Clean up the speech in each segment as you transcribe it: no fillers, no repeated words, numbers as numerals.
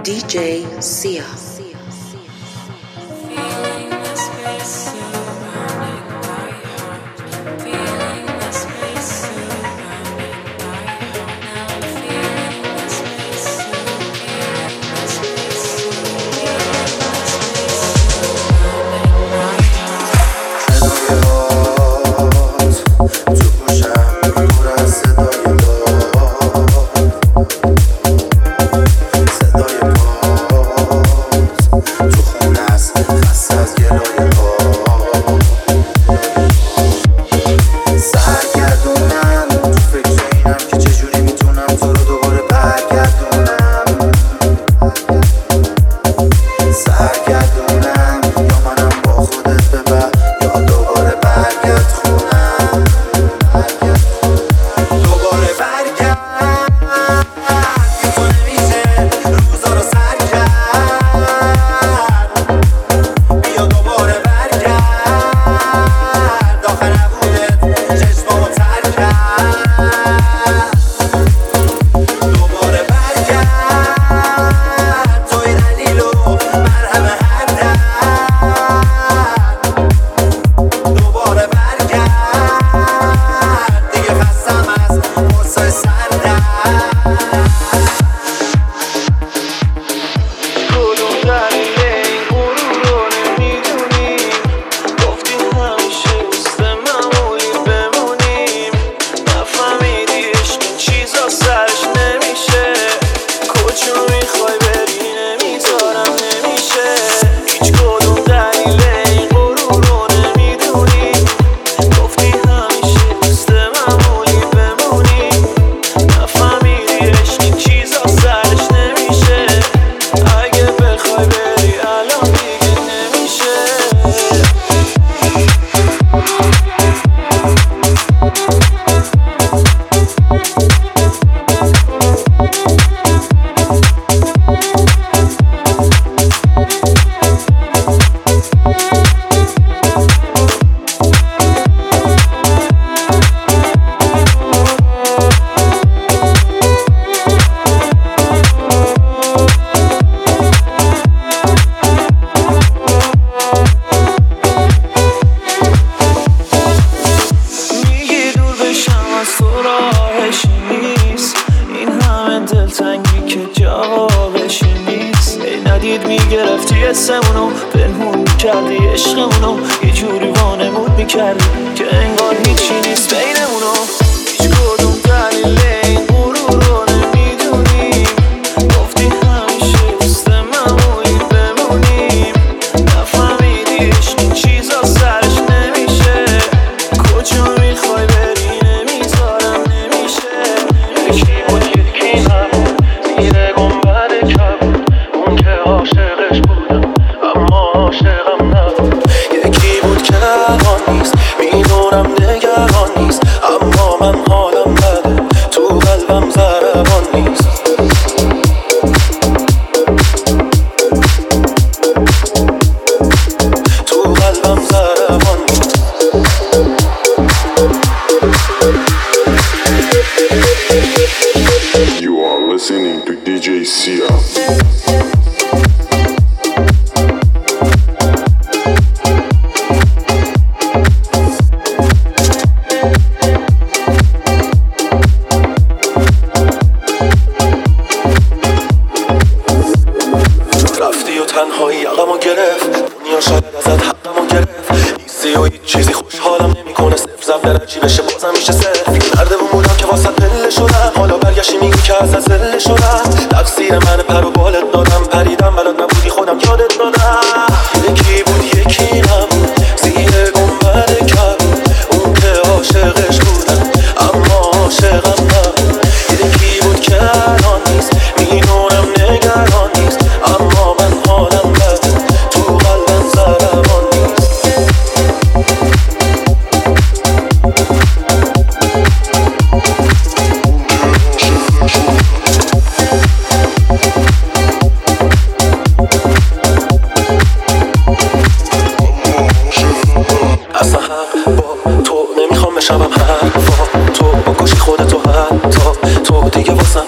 DJ Sia.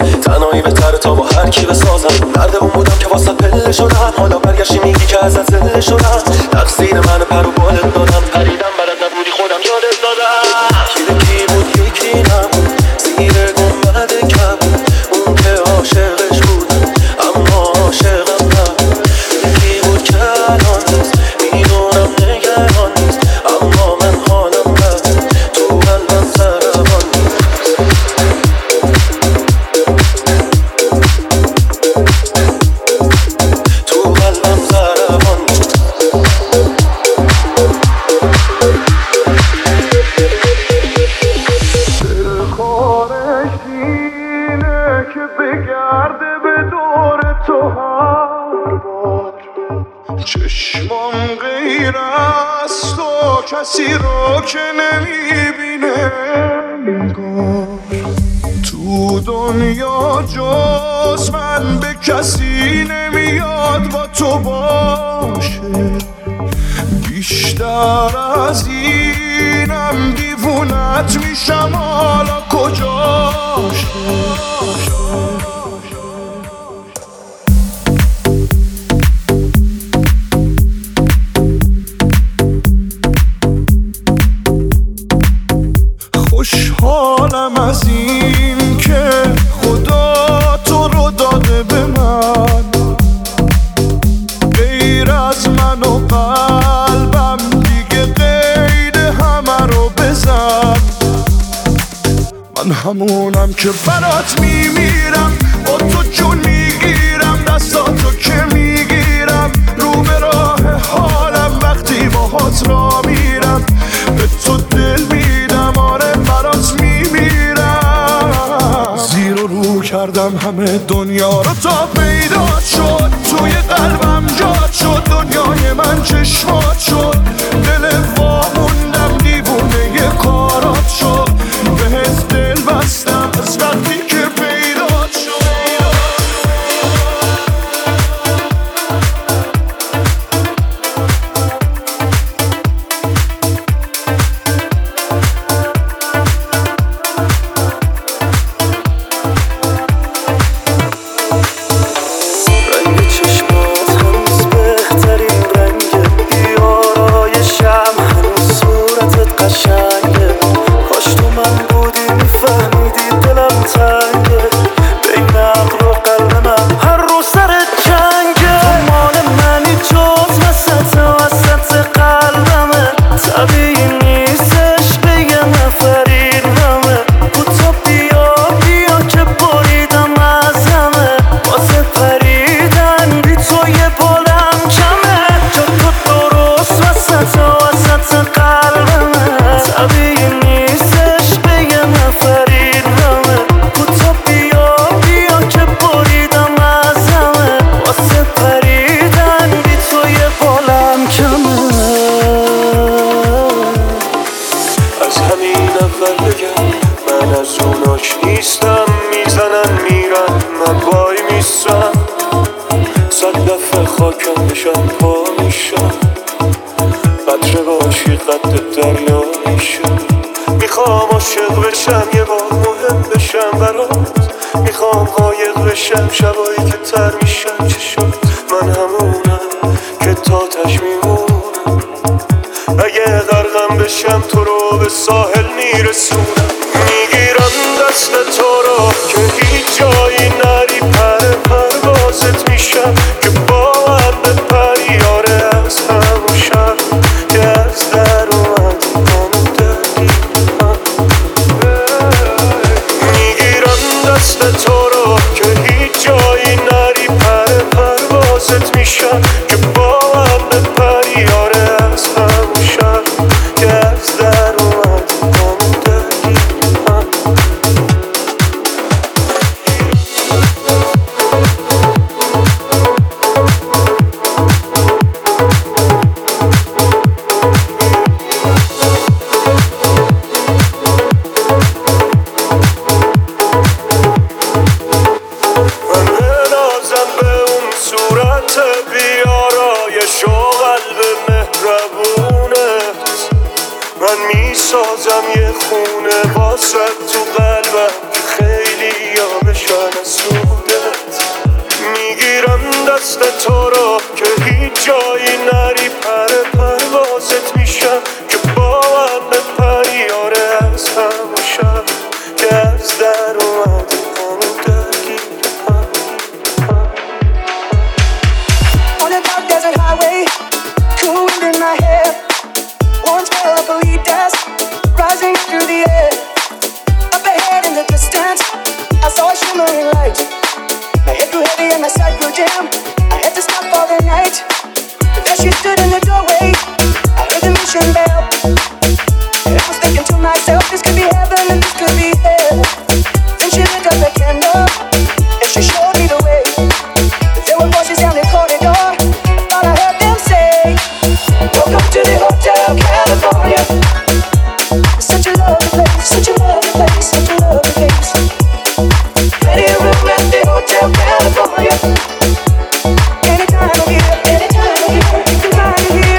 تنهایی بهتره تا با هر کی بسازم. مردمون بودم که واسه پله شدم، حالا برگشتی میگی که ازت زله شدم. تقصیر من پر و بالت دادم، پریدم بلد نبودی خودم یادت دادم. کی بود یکی نبود زیر گنبد کبود، اون که عاشقش بودم اما عاشقم نبود. یکی بود که الان نیست، میدونم نگران نیست، اما من حالم بده، تو قلبم ضربان نیست. تو قلبم ضربان نیست. کارش اینه که بگرده به دور تو هر بار. چشمام غیر از تو کسی رو که نمیبینه انگار. تو دنیا جز من به کسی نمیاد با تو باشه. بیشتر از اینم دیوونت میشم، حالا کجاشه. خوشحالم از این که خدا تو رو داده به من، غیر از من و قلبم دیگه قید همه رو بزن. من همونم که برات میمیرم، با تو جون میگیرم، دستاتو که میگیرم، رو به راه حالم وقتی باهات را میرم. به تو دل میدم، آره برات میمیرم. زیر و رو کردم همه دنیا رو تا پیدا شد، توی قلبم جات شد، دنیای من چشمات شد. دل واموندم دیوونه ی کارات شد، بهت دل بستم از وقتی که پیدا شد. رنگ چشمات هنوز بهترین رنگه، بیارایشم هنوز صورتت قشنگه. کاش تو من بودی میفهمیدی دلم تنگه، بین عقل و قلب من هر روز سرت جنگه. تو مال منی جز وسط قلبمه، طبیعی نیستش به یه نفر این همه. کوتا بیا که بریدم از همه، واسه پریدن بی تو یه بالم کمه. جا تو درست وسط قلبمه، طبیعی نیستش به یه نفر این همه. کوتا بیا که بریدم از همه، واسه پریدن بی تو یه بالم کمه. از همین اول بگم من از اوناش نیستم، میزنن میرن من وای میستم. 100 دفعه خاکم بشم پا میشم، قطره باشی قد دریا میشم. میخوام عاشق بشم یه بار مهم بشم برات، میخوام قایق بشم شبایی که تر میشم. چی شد من همونم که تاتش میمونم، اگه غرقم بشم تو رو به ساحل میرسونم. میگیرم دست تو رو که هیچ جایی نری، پروازت میشم که با هم بپری. آره از همون شب که از در اومد آمده. میگیرم دست تو رو که هیچ جایی نری، پروازت میشم که با هم بپری. آره از همون شب که از در اومد آمده. من میسازم یه خونه واسه تو قلبم که خیلی یا بشن جایی نری پروازت میشم که با من بپری آره از همون شب که از در اومدی همون درگیر On a dark desert highway, cool wind in my hair, one smell of bolitas rising through the air. Up ahead in the distance, I saw a shimmering light. My head grew heavy and my sight grew dim. I had to stop for the night. But there she stood in the doorway, I heard the mission bell. And I was thinking to myself, this could be heaven and this could be hell. Then she lit up a candle, and she showed me the way. But there were voices down the corridor, I thought I heard them say, welcome to the Hotel California. It's such a lovely place, such a lovely place, such a lovely place. Plenty of room at the Hotel California. Anytime I'm here, you can find me here.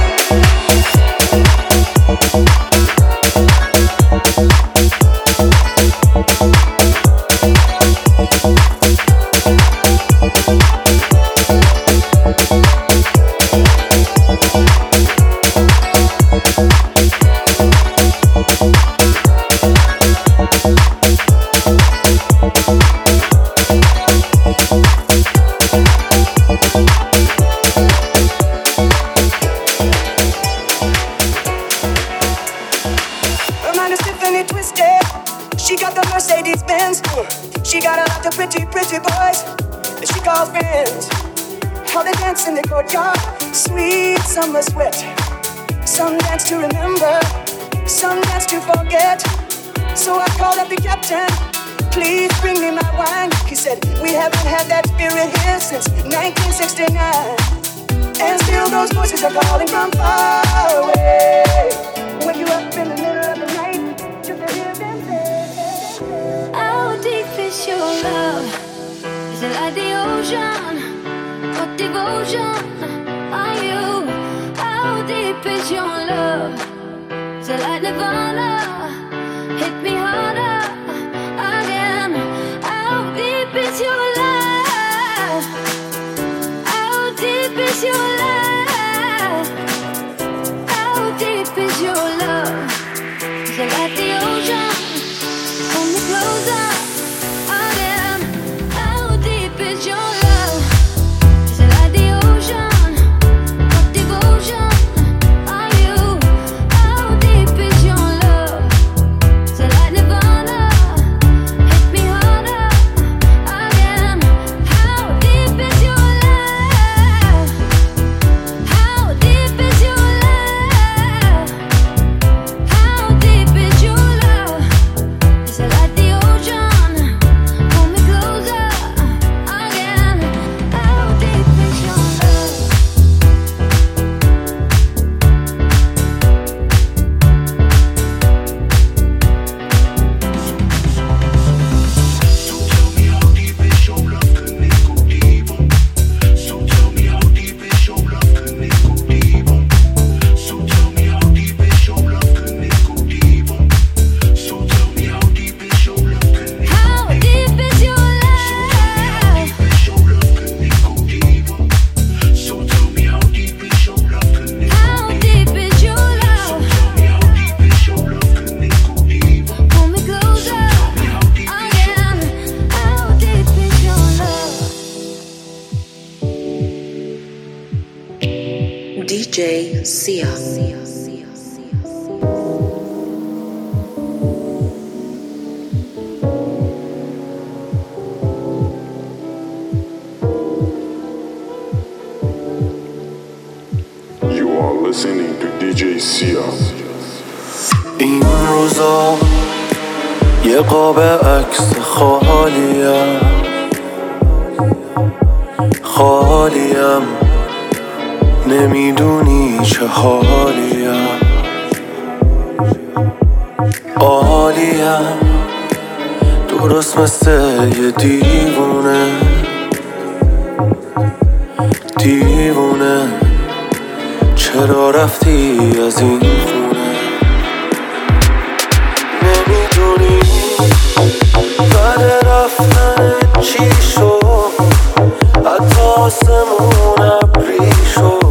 Her mind is Tiffany twisted. She got the Mercedes Benz. She got a lot of pretty, pretty boys that she calls friends. How they dance in the courtyard, sweet summer sweat. Some dance to remember, some dance to forget. So I called up the captain, please bring me my wine. He said, we haven't had that spirit here since 1969. And still those voices are calling from far away. Wake you up in the middle of the night just to hear them say, how deep is your love? Is it like the ocean? What devotion are you? How deep is your love? Is it like Nirvana? Hit me harder again. How deep is your love? How deep is your love? How deep is your love? Is it like the ocean? Pull me closer again. How deep is your love? Is it like the ocean? What devotion are you? How deep is your love? Is it like Nirvana? Hit me harder again. How deep is your love? How deep is your love? How deep is your love? Is it like the ocean? Pull me closer again. How deep is your love? How deep is your love? How deep is your love? Pull me closer again. How deep is your love? DJ Sia. You are listening to DJ Sia. این روزا یه قاب عکس خالیم نمیدونی چه حالیم عالیم درست مثل یه دیوونه چرا رفتی از این خونه نمیدونی بعد رفتن چی شد حتی آسمون ابری شد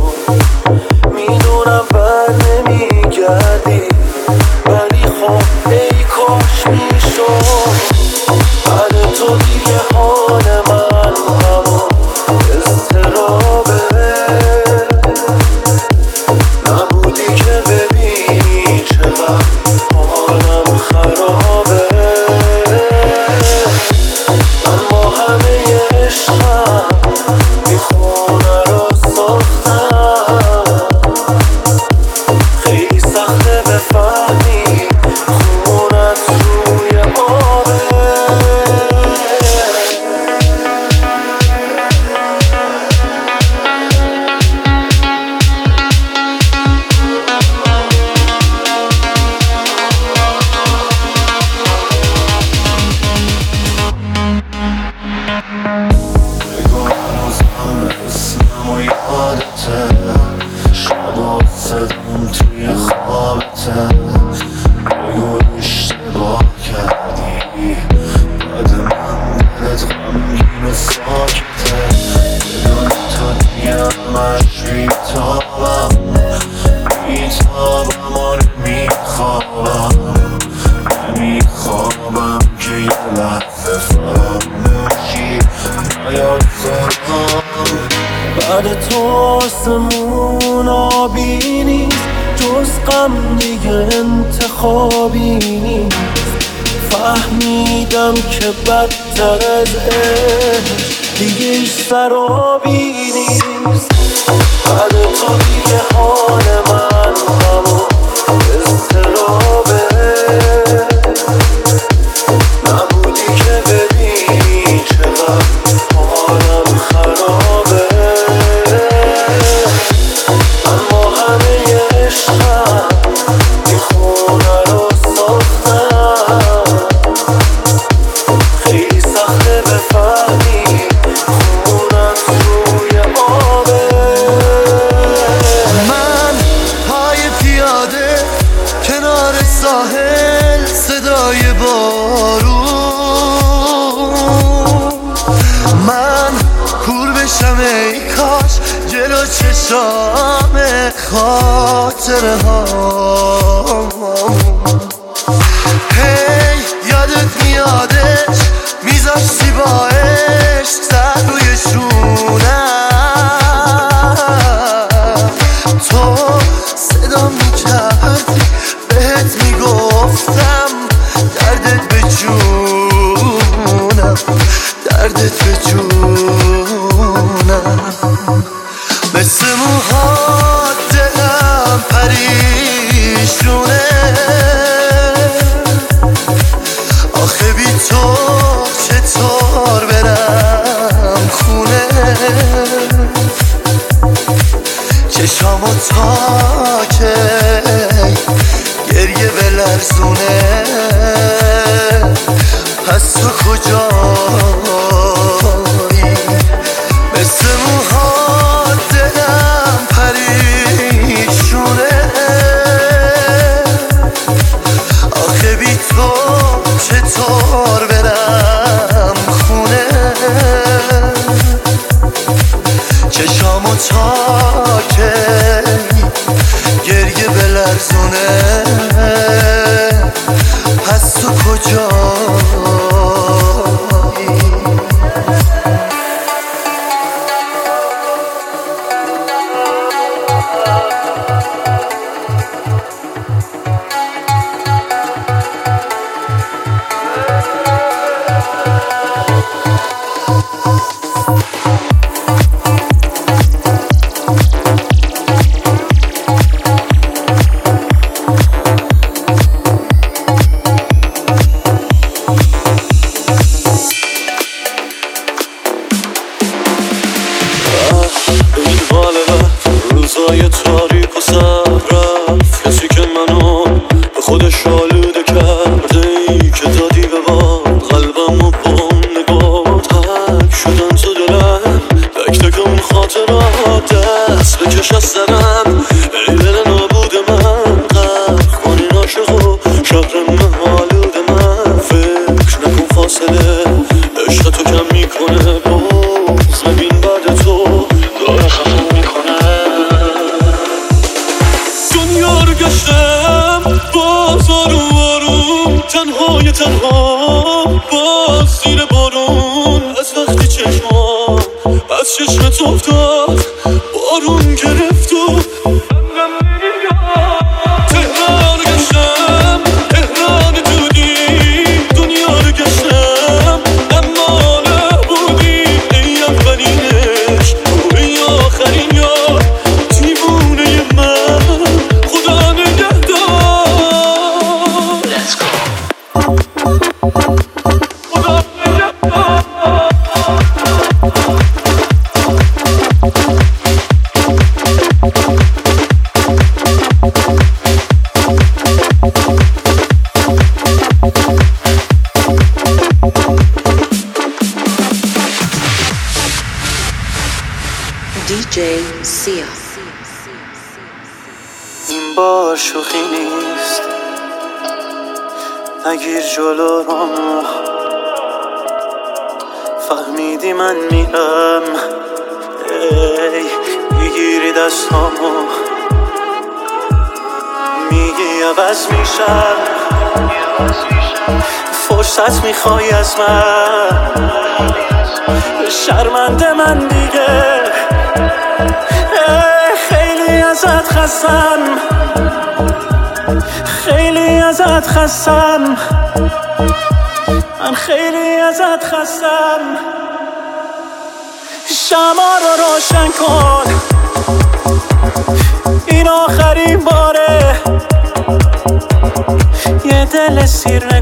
همه ساکته بدون تو دیگه همش بیتابم و نمیخوابم که یه لحظه فراموشی نیاد سرم بعد تو آسمون آبی نیست جز غم دیگه انتخابی نیست فهمیدم که بدتر از عشق دیگه ایش سرابی نیست بعد تو دیگه حال من همون اضطرابه نبودی که ببینی چقدر حالم خرابه اما همه عشقم این خونه رو ساختم خیلی سخته بفهمی خونم روی آبه من پای پیاده کنار ساحل صدای بارون من کور بشم ای کاش جلو چشام خاطره ها هی یادت میادش میذاشتی با عشق سر روی شونم تو صدا میکردی بهت میگفتم دردت به جونم دردت به جونم مثل موهات دلم پریشونه آخه بی تو چطور برم خونه چشامو تا که گریه بلرزونه پس تو کجایی مثل موهات دلم پریشونه آخه بی تو چطور برم خونه چشامو تا که گریه بلرزونه پس تو کجایی روزای تاریک و سر رفت کسی که منو به خودش آلوده کرده ای که دادی به باد قلبم و با اون نگاه تک شدن تو دلم تک تک اون خاطرات دست بکش از سرم ای دل نابود من غرق کنین عاشق و شهرم آلوده من فکر نکن فاصله عشق تو کم میکنه باز ببین بعد تو داره خفم میکنه دنیا رو گشتم باز آروم آروم تنهای تنها باز زیر بارون از وقتی چشمام از چشمت افتاد بارون گرفت و تهران رو گشتم تهران دودی دنیا رو گشتم اما نبودی ای اولینش ای آخرین یار دیوونه من خدا نگهدار خدا نگهدار DJ Sia. این بار شوخی نیست نگیر جلو رو فهمیدی من میرم، میگیری دستامو میگی عوض میشم، فرصت میخوای از من، شرمنده من دیگه، خیلی ازت خستم، خیلی ازت خستم، من خیلی ازت خستم. شمع رو روشن کن، این آخرین باره، یه دل سیر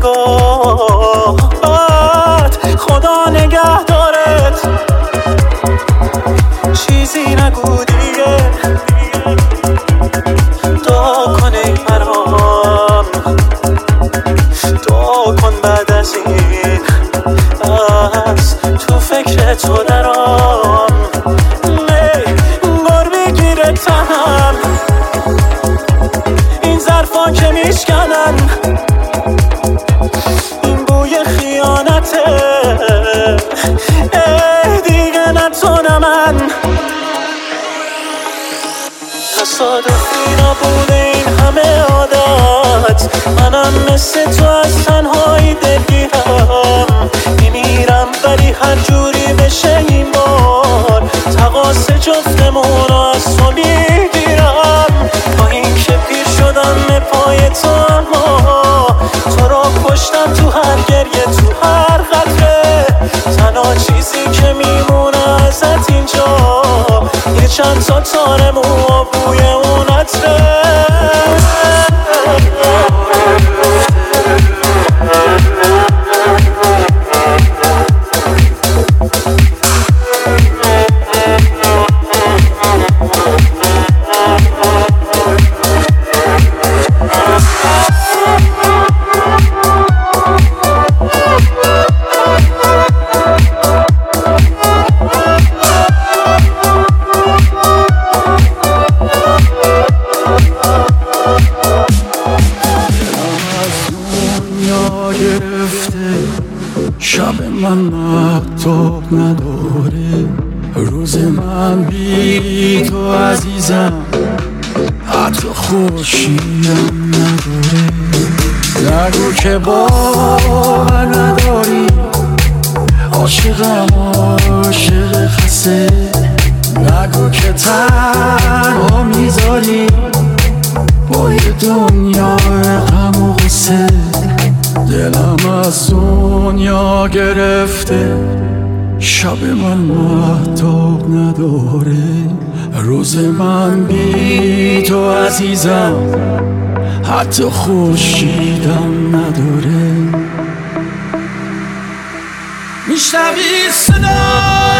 نگاهت، خدا نگه دارت، چیزی نگو دیگه، دعا کن ای برام، دعا کن بعد از این از تو فکر تو درام، گار بگیره تنم، این ظرفا که میشکنن، این بوی خیانته، دیگه نتونه من، تصادفی نبوده این همه عادت، منم مثل تو از تنهایی دلگیرم، میمیرم ولی هر جوری بشه این بار، تقاس جفتمون رو از تو میگیرم، با این که پیر شدم به پای تو، اما تو رو کشتم تو هر گریه، تو هر قطره، تنها چیزی که میمونه ازت اینجا، یه چند تا تار مو و بوی اون عطره. شب من مهتاب نداره، روز من بی تو عزیزم، حتی خورشیدم نداره، نگو که باور نداری، عاشقم عاشق خسته، نگو که تنها میذاری با یه دنیا غم و غصه، دلم از دنیا گرفته، شب من مهتاب نداره، روز من بی تو عزیزم، حتی خورشیدم نداره. میشنوی صدا